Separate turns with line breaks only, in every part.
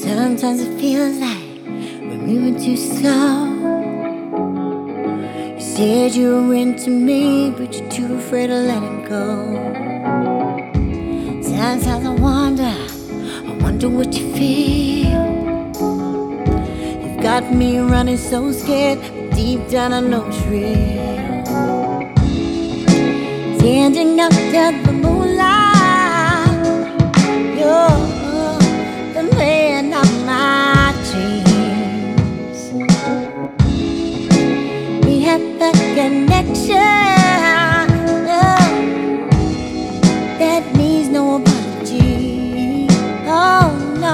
Sometimes it feels like we're moving too slow. You said you were into me, but you're too afraid to let it go. Sometimes I wonder what you feel. You've got me running so scared, but deep down I know it's real. Standing under the moonlight, you're the man of my dreams. We had the connection, that needs no apology. Oh no,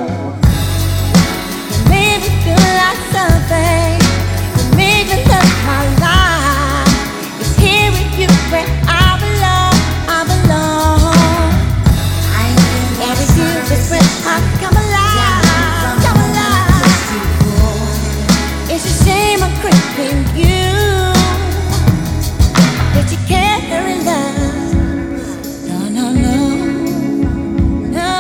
you made me feel like something. You made me love my life. It's here with you where I belong. And with you is where I come alive, come alive. It's a shame I'm craving you, that you carry love. No, no, no, no.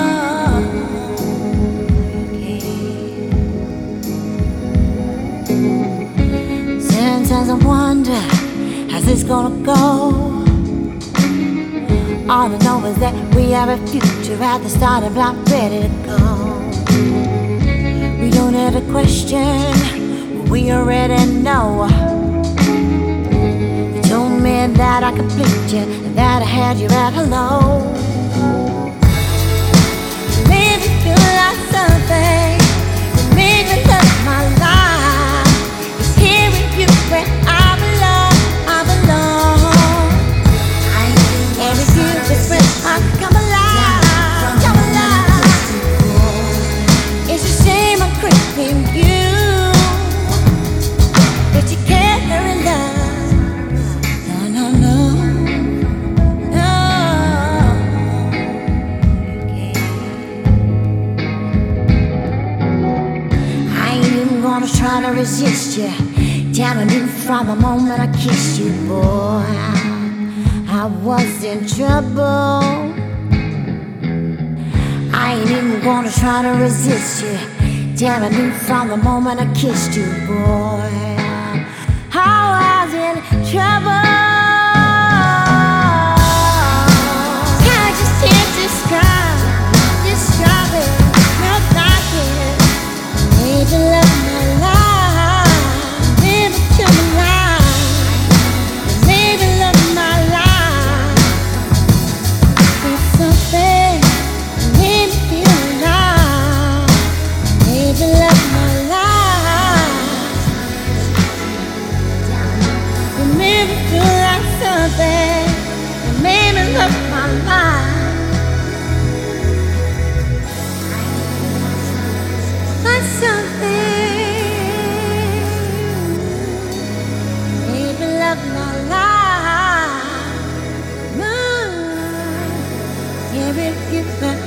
Sometimes I wonder, how's this gonna go? All I know is that we have a future at the starting block, ready to go. We don't ever question what we already know. You told me that I could please you, and that I had you at hello. You made me feel like something. You made me love my life. It's here with you where I belong. And with you is where I come alive, come alive. It's a shame I'm craving you, that you carry love. No, no, no, no. I ain't even gonna try to resist you. Damn, I knew from the moment I kissed you, boy, I was in trouble. I ain't even gonna try to resist you. Damn, I knew from the moment I kissed you, boy, I was in trouble. I just can't describe it, not like it. Maybe love my life, maybe kill my life, maybe love my life. It's something that made me feel alive. Maybe love my life. It made me feel like something that made me love my life. Like something made me love my life. Give it, give it.